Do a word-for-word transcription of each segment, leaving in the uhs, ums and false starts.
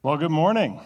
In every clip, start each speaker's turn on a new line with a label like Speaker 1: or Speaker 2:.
Speaker 1: Well, good morning.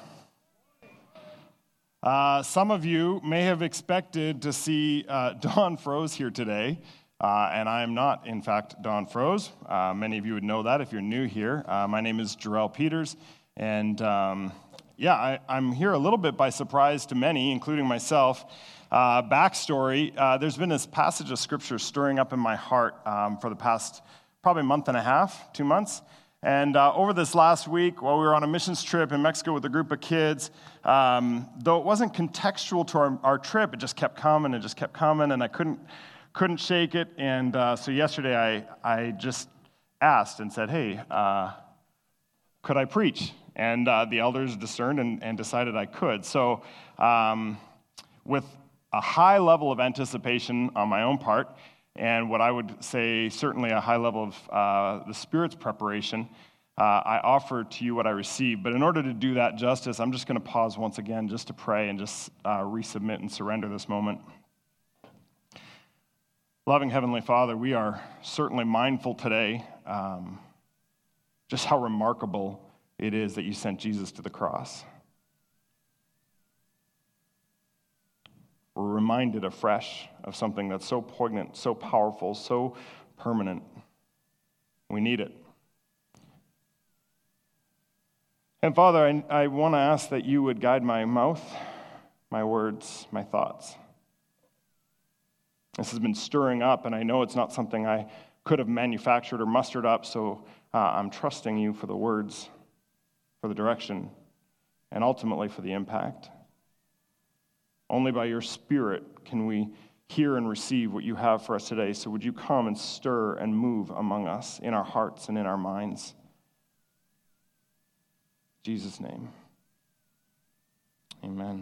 Speaker 1: Uh, some of you may have expected to see uh, Don Froese here today, uh, and I am not, in fact, Don Froese. Uh, many of you would know that if you're new here. Uh, my name is Jarrell Peters, and um, yeah, I, I'm here a little bit by surprise to many, including myself. Uh, backstory, uh, there's been this passage of Scripture stirring up in my heart um, for the past probably month and a half, two months. And uh, over this last week, while we were on a missions trip in Mexico with a group of kids, um, though it wasn't contextual to our, our trip, it just kept coming and just kept coming, and I couldn't couldn't shake it. And uh, so yesterday, I I just asked and said, "Hey, uh, could I preach?" And uh, the elders discerned and, and decided I could. So, um, with a high level of anticipation on my own part, and what I would say certainly a high level of uh, the Spirit's preparation, uh, I offer to you what I received. But in order to do that justice, I'm just going to pause once again just to pray and just uh, resubmit and surrender this moment. Loving Heavenly Father, we are certainly mindful today um, just how remarkable it is that you sent Jesus to the cross. We're reminded afresh of something that's so poignant, so powerful, so permanent. We need it. And Father, I, I want to ask that you would guide my mouth, my words, my thoughts. This has been stirring up, and I know it's not something I could have manufactured or mustered up, so uh, I'm trusting you for the words, for the direction, and ultimately for the impact. Only by your Spirit can we hear and receive what you have for us today. So would you come and stir and move among us in our hearts and in our minds? In Jesus' name. Amen.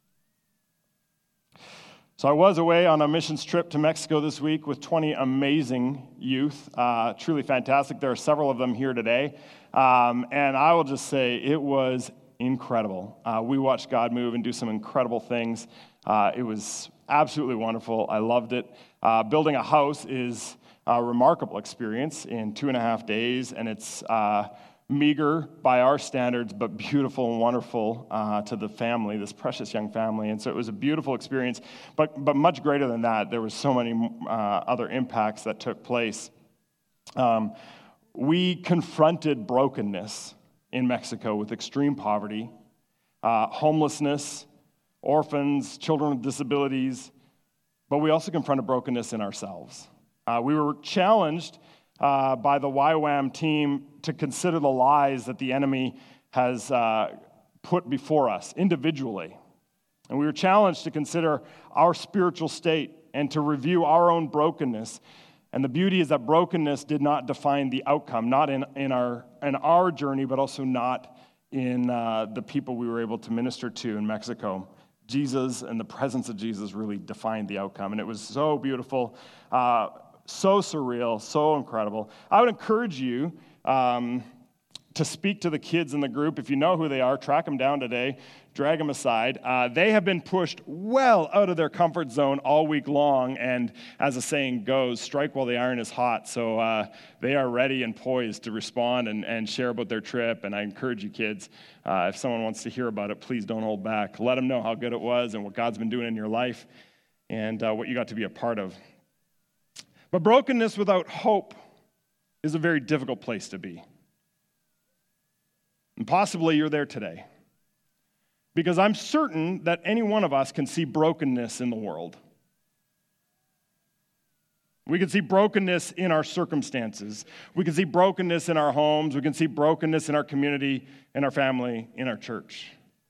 Speaker 1: So I was away on a missions trip to Mexico this week with twenty amazing youth. Uh, truly fantastic. There are several of them here today. Um, and I will just say it was incredible. Uh, we watched God move and do some incredible things. Uh, it was absolutely wonderful. I loved it. Uh, building a house is a remarkable experience in two and a half days, and it's uh, meager by our standards, but beautiful and wonderful uh, to the family, this precious young family. And so it was a beautiful experience, but but much greater than that. There were so many uh, other impacts that took place. Um, we confronted brokenness in Mexico with extreme poverty, uh, homelessness, orphans, children with disabilities, but we also confronted brokenness in ourselves. Uh, we were challenged uh, by the Y WAM team to consider the lies that the enemy has uh, put before us individually. And we were challenged to consider our spiritual state and to review our own brokenness. And the beauty is that brokenness did not define the outcome, not in, in, our, in our journey, but also not in uh, the people we were able to minister to in Mexico. Jesus and the presence of Jesus really defined the outcome. And it was so beautiful, uh, so surreal, so incredible. I would encourage you um, to speak to the kids in the group. If you know who they are, track them down today, drag them aside. Uh, they have been pushed well out of their comfort zone all week long, and as the saying goes, strike while the iron is hot. So uh, they are ready and poised to respond and, and share about their trip, and I encourage you kids, uh, if someone wants to hear about it, please don't hold back. Let them know how good it was and what God's been doing in your life and uh, what you got to be a part of. But brokenness without hope is a very difficult place to be. And possibly you're there today. Because I'm certain that any one of us can see brokenness in the world. We can see brokenness in our circumstances. We can see brokenness in our homes. We can see brokenness in our community, in our family, in our church.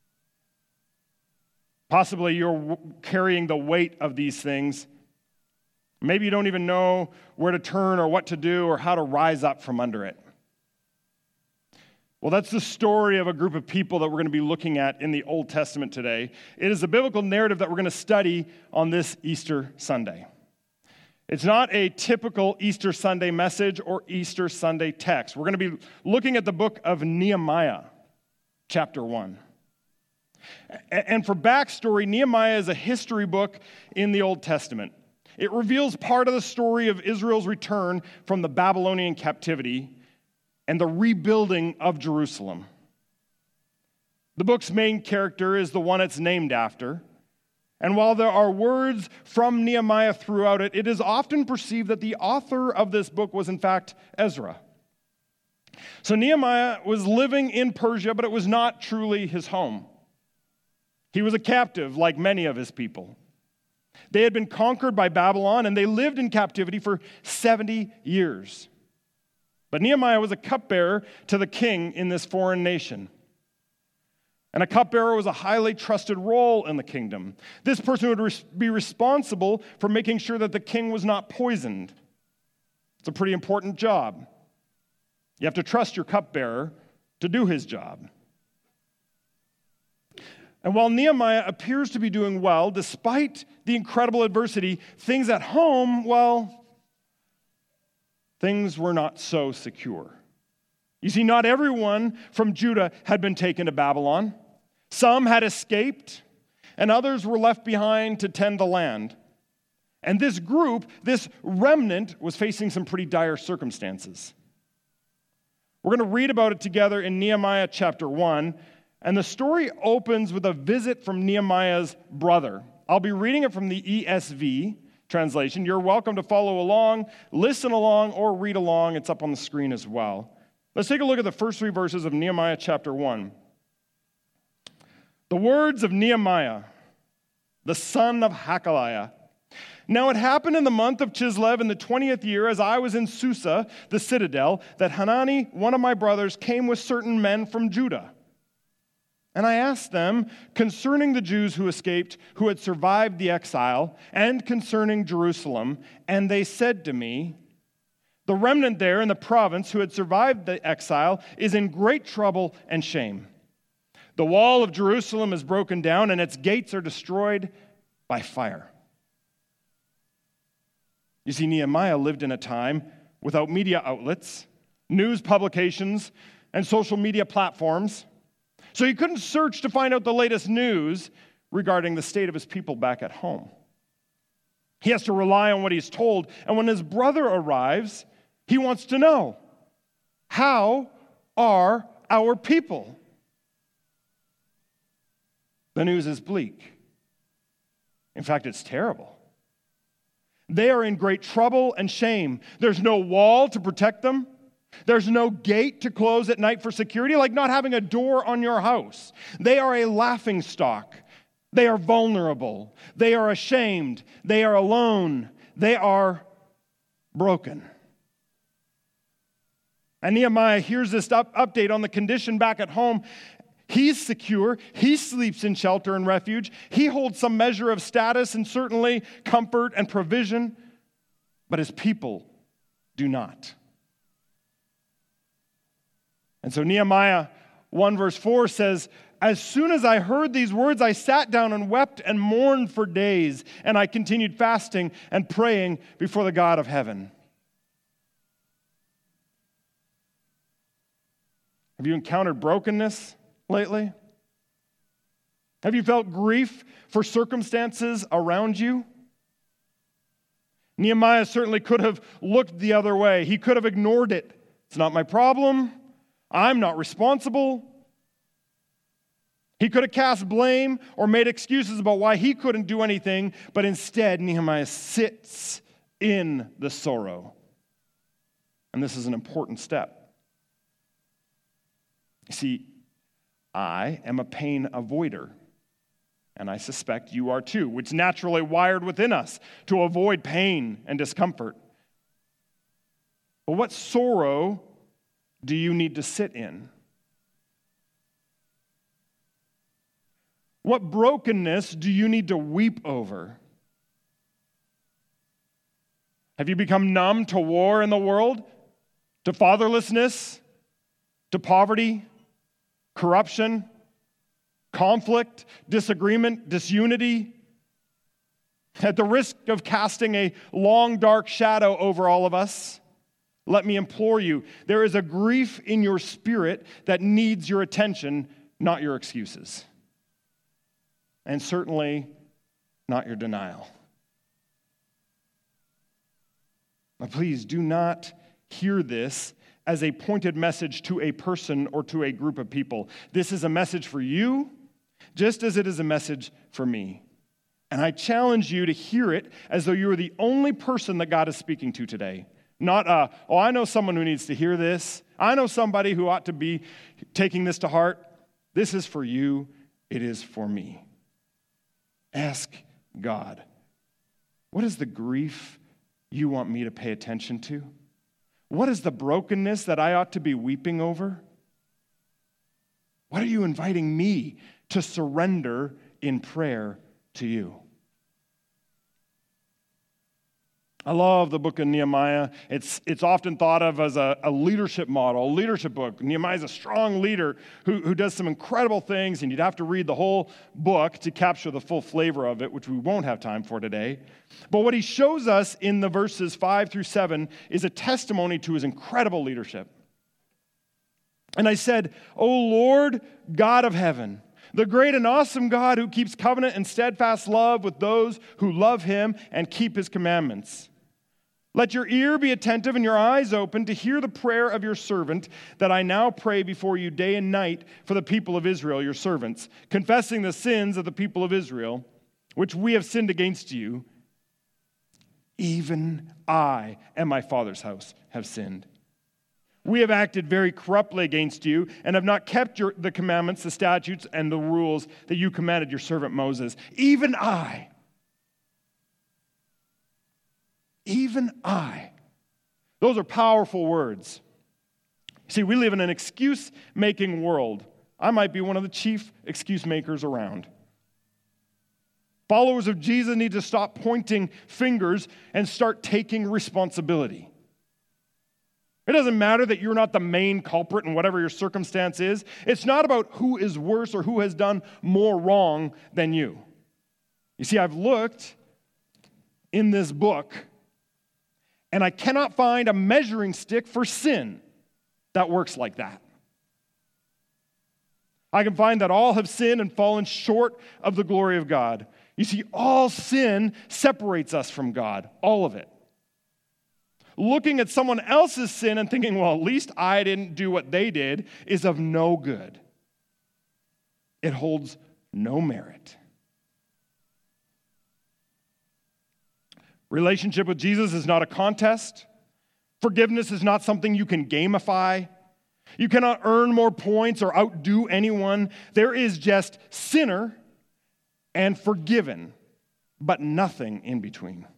Speaker 1: Possibly you're carrying the weight of these things. Maybe you don't even know where to turn or what to do or how to rise up from under it. Well, that's the story of a group of people that we're going to be looking at in the Old Testament today. It is a biblical narrative that we're going to study on this Easter Sunday. It's not a typical Easter Sunday message or Easter Sunday text. We're going to be looking at the book of Nehemiah, chapter one. And for backstory, Nehemiah is a history book in the Old Testament. It reveals part of the story of Israel's return from the Babylonian captivity and the rebuilding of Jerusalem. The book's main character is the one it's named after. And while there are words from Nehemiah throughout it, it is often perceived that the author of this book was in fact Ezra. So Nehemiah was living in Persia, but it was not truly his home. He was a captive like many of his people. They had been conquered by Babylon, and they lived in captivity for seventy years. But Nehemiah was a cupbearer to the king in this foreign nation. And a cupbearer was a highly trusted role in the kingdom. This person would res- be responsible for making sure that the king was not poisoned. It's a pretty important job. You have to trust your cupbearer to do his job. And while Nehemiah appears to be doing well, despite the incredible adversity, things at home, well, things were not so secure. You see, not everyone from Judah had been taken to Babylon. Some had escaped, and others were left behind to tend the land. And this group, this remnant, was facing some pretty dire circumstances. We're going to read about it together in Nehemiah chapter one, and the story opens with a visit from Nehemiah's brother. I'll be reading it from the E S V translation. You're welcome to follow along, listen along, or read along. It's up on the screen as well. Let's take a look at the first three verses of Nehemiah chapter one. The words of Nehemiah, the son of Hakaliah. Now it happened in the month of Chislev in the twentieth year, as I was in Susa, the citadel, that Hanani, one of my brothers, came with certain men from Judah. And I asked them concerning the Jews who escaped, who had survived the exile, and concerning Jerusalem. And they said to me, the remnant there in the province who had survived the exile is in great trouble and shame. The wall of Jerusalem is broken down, and its gates are destroyed by fire. You see, Nehemiah lived in a time without media outlets, news publications, and social media platforms. So he couldn't search to find out the latest news regarding the state of his people back at home. He has to rely on what he's told. And when his brother arrives, he wants to know, how are our people? The news is bleak. In fact, it's terrible. They are in great trouble and shame. There's no wall to protect them. There's no gate to close at night for security, like not having a door on your house. They are a laughingstock. They are vulnerable. They are ashamed. They are alone. They are broken. And Nehemiah hears this up- update on the condition back at home. He's secure. He sleeps in shelter and refuge. He holds some measure of status and certainly comfort and provision. But his people do not. And so Nehemiah one verse four says, as soon as I heard these words, I sat down and wept and mourned for days. And I continued fasting and praying before the God of heaven. Have you encountered brokenness lately? Have you felt grief for circumstances around you? Nehemiah certainly could have looked the other way. He could have ignored it. It's not my problem. I'm not responsible. He could have cast blame or made excuses about why he couldn't do anything, but instead Nehemiah sits in the sorrow. And this is an important step. You see, I am a pain avoider, and I suspect you are too. It's naturally wired within us to avoid pain and discomfort. But what sorrow do you need to sit in? What brokenness do you need to weep over? Have you become numb to war in the world, to fatherlessness, to poverty, corruption, conflict, disagreement, disunity? At the risk of casting a long, dark shadow over all of us, let me implore you, there is a grief in your spirit that needs your attention, not your excuses. And certainly not your denial. But please do not hear this as a pointed message to a person or to a group of people. This is a message for you, just as it is a message for me. And I challenge you to hear it as though you are the only person that God is speaking to today. Not, uh, oh, I know someone who needs to hear this. I know somebody who ought to be taking this to heart. This is for you. It is for me. Ask God, what is the grief you want me to pay attention to? What is the brokenness that I ought to be weeping over? What are you inviting me to surrender in prayer to you? I love the book of Nehemiah. It's, it's often thought of as a, a leadership model, a leadership book. Nehemiah is a strong leader who, who does some incredible things, and you'd have to read the whole book to capture the full flavor of it, which we won't have time for today. But what he shows us in the verses five through seven is a testimony to his incredible leadership. And I said, "O Lord, God of heaven, the great and awesome God who keeps covenant and steadfast love with those who love him and keep his commandments. Let your ear be attentive and your eyes open to hear the prayer of your servant that I now pray before you day and night for the people of Israel, your servants, confessing the sins of the people of Israel, which we have sinned against you. Even I and my father's house have sinned. We have acted very corruptly against you and have not kept your, the commandments, the statutes, and the rules that you commanded your servant Moses. Even I. Even I." Those are powerful words. See, we live in an excuse-making world. I might be one of the chief excuse makers around. Followers of Jesus need to stop pointing fingers and start taking responsibility. It doesn't matter that you're not the main culprit in whatever your circumstance is. It's not about who is worse or who has done more wrong than you. You see, I've looked in this book, and I cannot find a measuring stick for sin that works like that. I can find that all have sinned and fallen short of the glory of God. You see, all sin separates us from God, all of it. Looking at someone else's sin and thinking, well, at least I didn't do what they did, is of no good. It holds no merit. Relationship with Jesus is not a contest. Forgiveness is not something you can gamify. You cannot earn more points or outdo anyone. There is just sinner and forgiven, but nothing in between.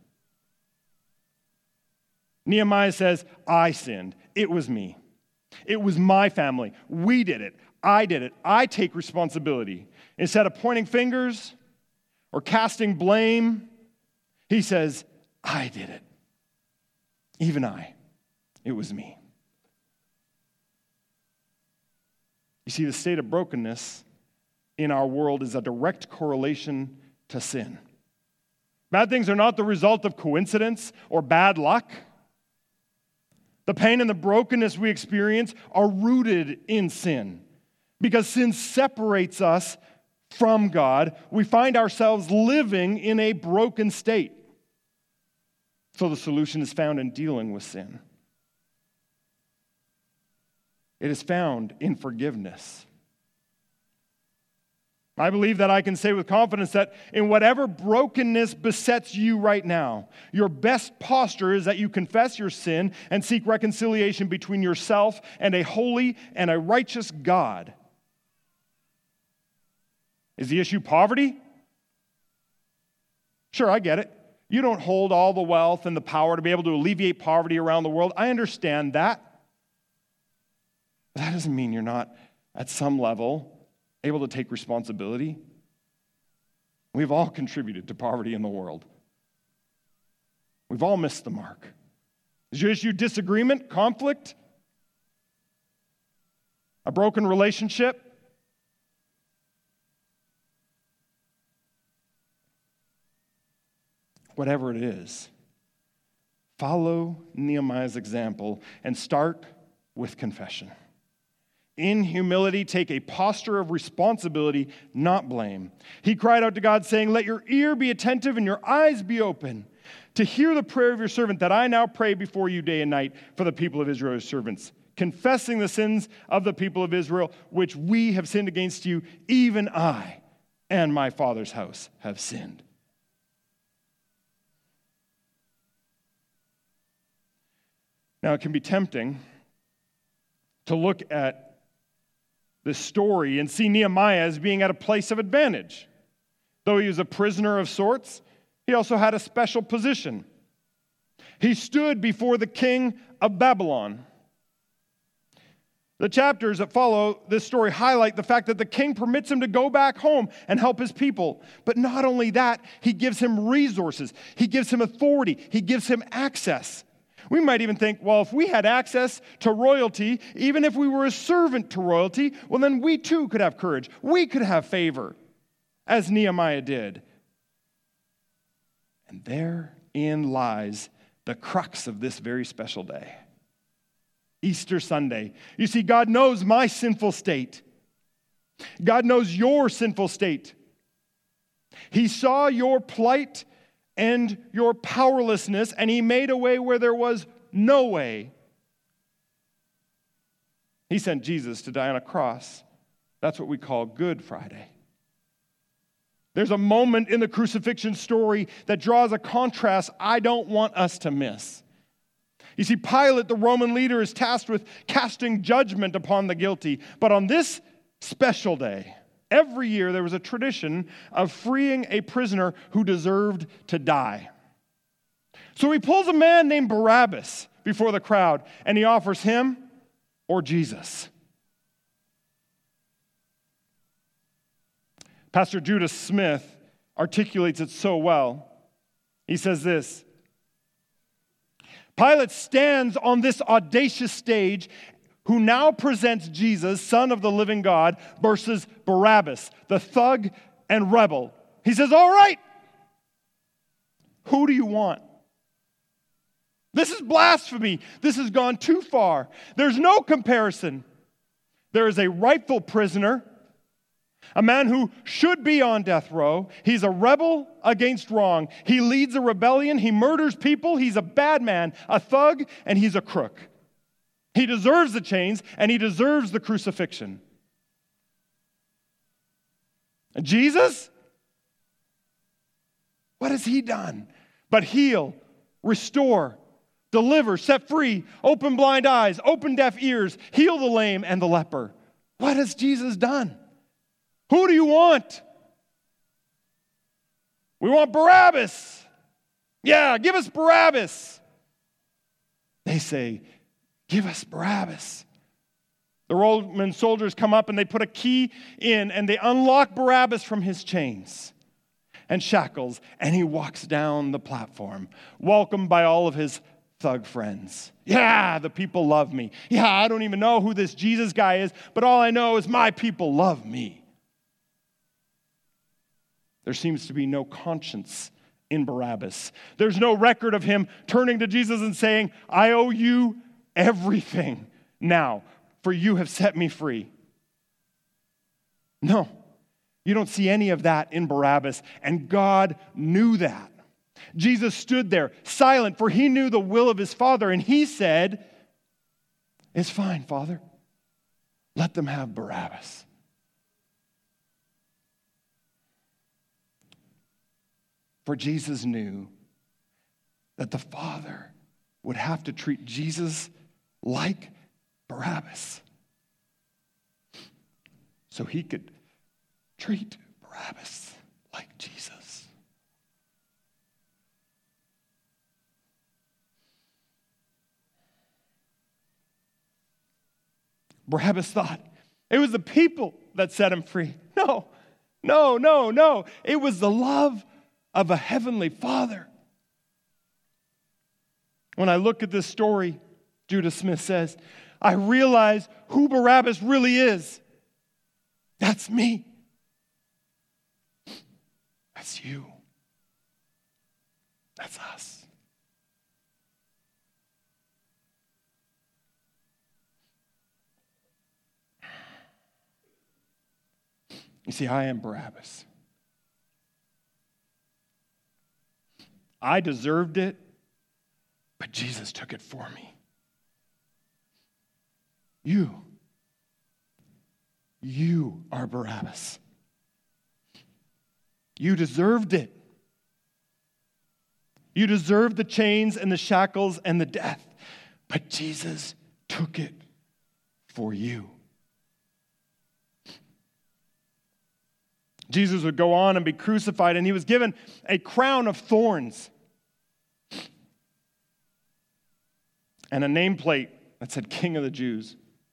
Speaker 1: Nehemiah says, I sinned. It was me. It was my family. We did it. I did it. I take responsibility. Instead of pointing fingers or casting blame, he says, I did it. Even I. It was me. You see, the state of brokenness in our world is a direct correlation to sin. Bad things are not the result of coincidence or bad luck. The pain and the brokenness we experience are rooted in sin. Because sin separates us from God, we find ourselves living in a broken state. So the solution is found in dealing with sin. It is found in forgiveness. I believe that I can say with confidence that in whatever brokenness besets you right now, your best posture is that you confess your sin and seek reconciliation between yourself and a holy and a righteous God. Is the issue poverty? Sure, I get it. You don't hold all the wealth and the power to be able to alleviate poverty around the world. I understand that. But that doesn't mean you're not, at some level, able to take responsibility. We've all contributed to poverty in the world. We've all missed the mark. Is your issue disagreement, conflict, a broken relationship? Whatever it is, follow Nehemiah's example and start with confession. In humility, take a posture of responsibility, not blame. He cried out to God, saying, let your ear be attentive and your eyes be open to hear the prayer of your servant that I now pray before you day and night for the people of Israel, your servants, confessing the sins of the people of Israel, which we have sinned against you, even I and my Father's house have sinned. Now, it can be tempting to look at this story and see Nehemiah as being at a place of advantage. Though he was a prisoner of sorts, he also had a special position. He stood before the king of Babylon. The chapters that follow this story highlight the fact that the king permits him to go back home and help his people. But not only that, he gives him resources. He gives him authority. He gives him access. We might even think, well, if we had access to royalty, even if we were a servant to royalty, well, then we too could have courage. We could have favor, as Nehemiah did. And therein lies the crux of this very special day. Easter Sunday. You see, God knows my sinful state. God knows your sinful state. He saw your plight and your powerlessness, and he made a way where there was no way. He sent Jesus to die on a cross. That's what we call Good Friday. There's a moment in the crucifixion story that draws a contrast I don't want us to miss. You see, Pilate, the Roman leader, is tasked with casting judgment upon the guilty. But on this special day, every year there was a tradition of freeing a prisoner who deserved to die. So he pulls a man named Barabbas before the crowd, and he offers him or Jesus. Pastor Judah Smith articulates it so well. He says this: Pilate stands on this audacious stage who now presents Jesus, Son of the living God, versus Barabbas, the thug and rebel. He says, all right, who do you want? This is blasphemy. This has gone too far. There's no comparison. There is a rightful prisoner, a man who should be on death row. He's a rebel against wrong. He leads a rebellion. He murders people. He's a bad man, a thug, and he's a crook. He deserves the chains, and he deserves the crucifixion. And Jesus? What has he done but heal, restore, deliver, set free, open blind eyes, open deaf ears, heal the lame and the leper? What has Jesus done? Who do you want? We want Barabbas. Yeah, give us Barabbas. They say, give us Barabbas. The Roman soldiers come up and they put a key in and they unlock Barabbas from his chains and shackles, and he walks down the platform, welcomed by all of his thug friends. Yeah, the people love me. Yeah, I don't even know who this Jesus guy is, but all I know is my people love me. There seems to be no conscience in Barabbas. There's no record of him turning to Jesus and saying, I owe you everything now, for you have set me free. No, you don't see any of that in Barabbas, and God knew that. Jesus stood there silent, for he knew the will of his Father, and he said, it's fine, Father. Let them have Barabbas. For Jesus knew that the Father would have to treat Jesus like Barabbas, so he could treat Barabbas like Jesus. Barabbas thought it was the people that set him free. No, no, no, no. It was the love of a heavenly Father. When I look at this story, Judah Smith says, I realize who Barabbas really is. That's me. That's you. That's us. You see, I am Barabbas. I deserved it, but Jesus took it for me. You. You are Barabbas. You deserved it. You deserved the chains and the shackles and the death. But Jesus took it for you. Jesus would go on and be crucified, and he was given a crown of thorns and a nameplate that said King of the Jews.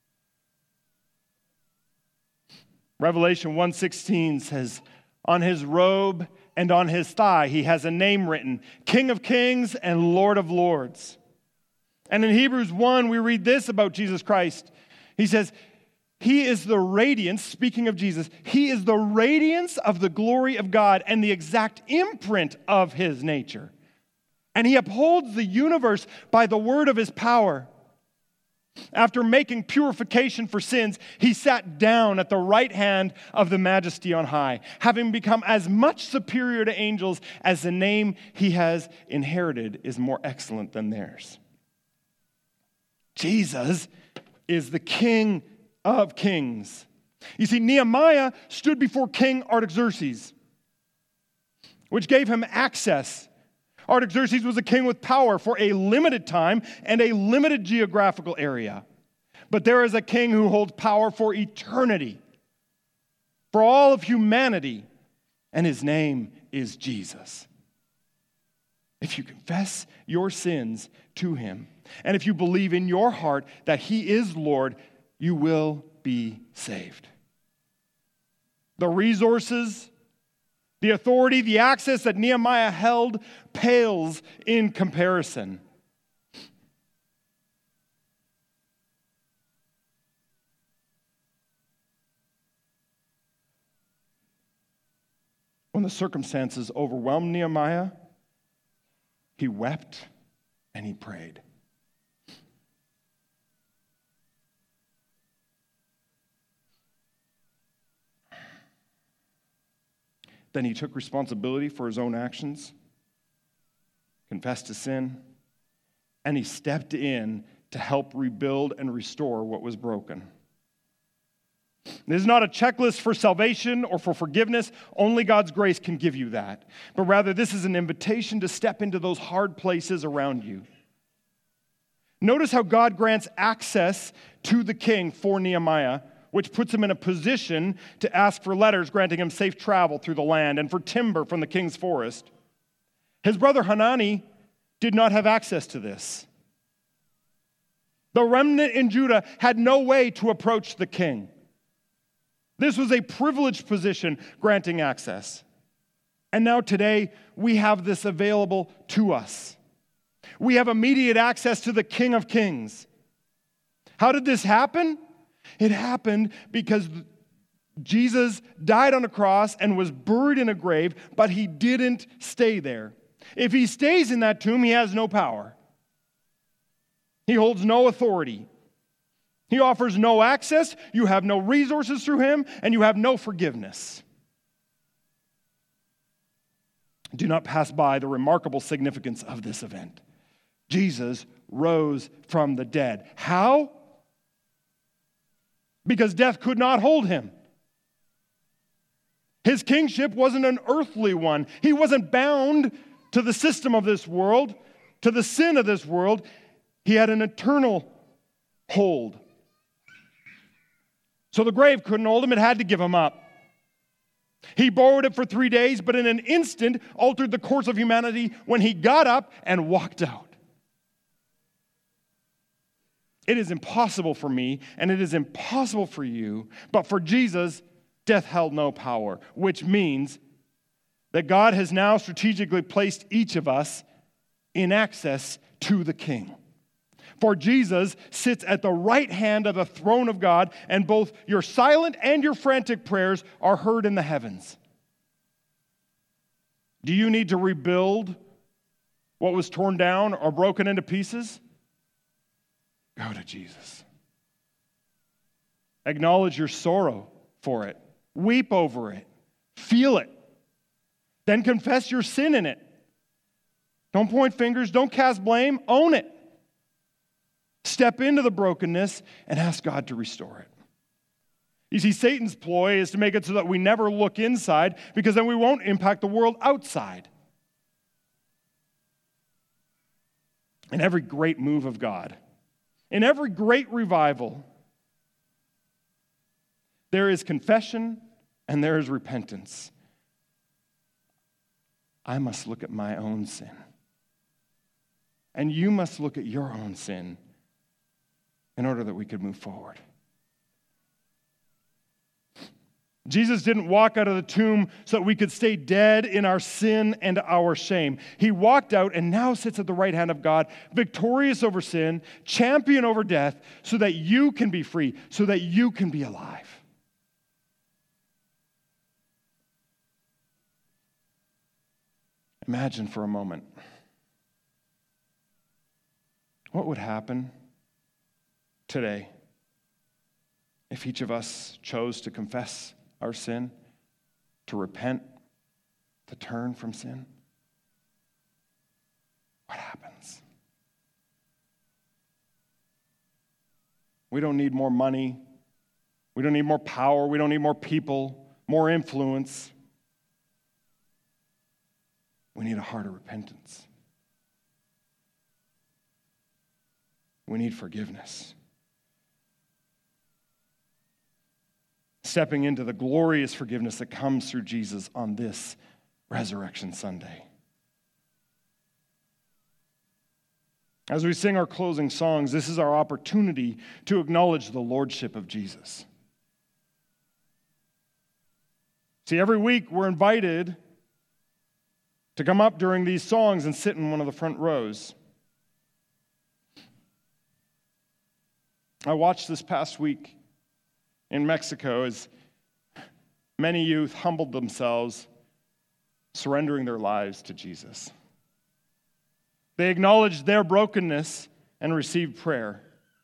Speaker 1: Revelation one sixteen says, on his robe and on his thigh he has a name written, King of Kings and Lord of Lords. And in Hebrews one, we read this about Jesus Christ. He says, he is the radiance, speaking of Jesus, he is the radiance of the glory of God and the exact imprint of his nature. And he upholds the universe by the word of his power. After making purification for sins, he sat down at the right hand of the Majesty on high, having become as much superior to angels as the name he has inherited is more excellent than theirs. Jesus is the King of kings. You see, Nehemiah stood before King Artaxerxes, which gave him access. Artaxerxes was a king with power for a limited time and a limited geographical area. But there is a king who holds power for eternity, for all of humanity, and his name is Jesus. If you confess your sins to him, and if you believe in your heart that he is Lord, you will be saved. The resources, the authority, the access that Nehemiah held pales in comparison. When the circumstances overwhelmed Nehemiah, he wept and he prayed. Then he took responsibility for his own actions, confessed his sin, and he stepped in to help rebuild and restore what was broken. This is not a checklist for salvation or for forgiveness. Only God's grace can give you that. But rather, this is an invitation to step into those hard places around you. Notice how God grants access to the king for Nehemiah, which puts him in a position to ask for letters granting him safe travel through the land and for timber from the king's forest. His brother Hanani did not have access to this. The remnant in Judah had no way to approach the king. This was a privileged position granting access. And now today, we have this available to us. We have immediate access to the King of Kings. How did this happen? It happened because Jesus died on a cross and was buried in a grave, but he didn't stay there. If he stays in that tomb, he has no power. He holds no authority. He offers no access, you have no resources through him, and you have no forgiveness. Do not pass by the remarkable significance of this event. Jesus rose from the dead. How? Because death could not hold him. His kingship wasn't an earthly one. He wasn't bound to the system of this world, to the sin of this world. He had an eternal hold. So the grave couldn't hold him, it had to give him up. He borrowed it for three days, but in an instant altered the course of humanity when he got up and walked out. It is impossible for me, and it is impossible for you, but for Jesus, death held no power, which means that God has now strategically placed each of us in access to the King. For Jesus sits at the right hand of the throne of God, and both your silent and your frantic prayers are heard in the heavens. Do you need to rebuild what was torn down or broken into pieces? Go to Jesus. Acknowledge your sorrow for it. Weep over it. Feel it. Then confess your sin in it. Don't point fingers. Don't cast blame. Own it. Step into the brokenness and ask God to restore it. You see, Satan's ploy is to make it so that we never look inside, because then we won't impact the world outside. In every great move of God, in every great revival, there is confession and there is repentance. I must look at my own sin. And you must look at your own sin in order that we could move forward. Jesus didn't walk out of the tomb so that we could stay dead in our sin and our shame. He walked out and now sits at the right hand of God, victorious over sin, champion over death, so that you can be free, so that you can be alive. Imagine for a moment, what would happen today if each of us chose to confess our sin, to repent, to turn from sin? What happens? We don't need more money. We don't need more power. We don't need more people, more influence. We need a heart of repentance. We need forgiveness. Stepping into the glorious forgiveness that comes through Jesus on this Resurrection Sunday. As we sing our closing songs, this is our opportunity to acknowledge the lordship of Jesus. See, every week we're invited to come up during these songs and sit in one of the front rows. I watched this past week in Mexico as many youth humbled themselves, surrendering their lives to Jesus. They acknowledged their brokenness and received prayer.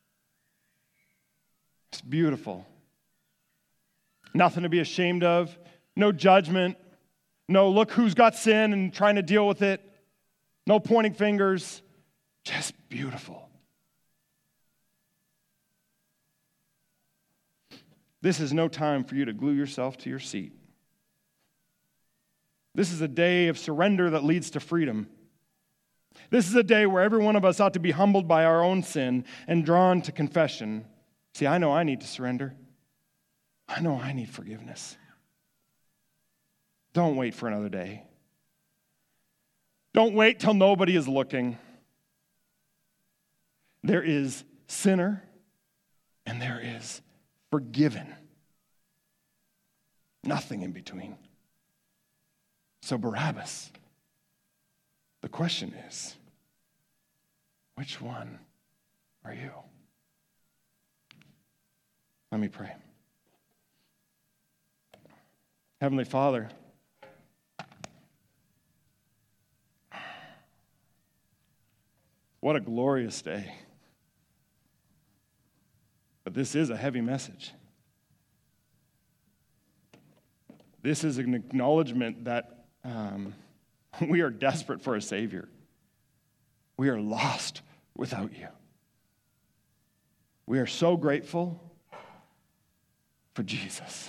Speaker 1: It's beautiful. Nothing to be ashamed of, no judgment, no look who's got sin and trying to deal with it, no pointing fingers, just beautiful. This is no time for you to glue yourself to your seat. This is a day of surrender that leads to freedom. This is a day where every one of us ought to be humbled by our own sin and drawn to confession. See, I know I need to surrender. I know I need forgiveness. Don't wait for another day. Don't wait till nobody is looking. There is sinner and there is forgiven. Nothing in between. So Barabbas, the question is, which one are you? Let me pray. Heavenly Father, what a glorious day. But this is a heavy message. This is an acknowledgement that um, we are desperate for a Savior. We are lost without you. We are so grateful for Jesus.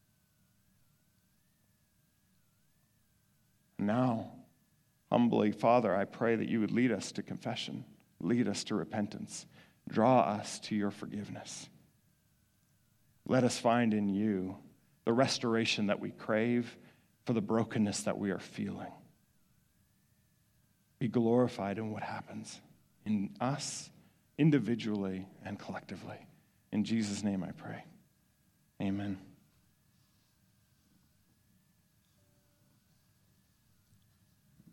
Speaker 1: Now, humbly, Father, I pray that you would lead us to confession, lead us to repentance, draw us to your forgiveness. Let us find in you the restoration that we crave for the brokenness that we are feeling. Be glorified in what happens in us, individually and collectively. In Jesus' name I pray. Amen.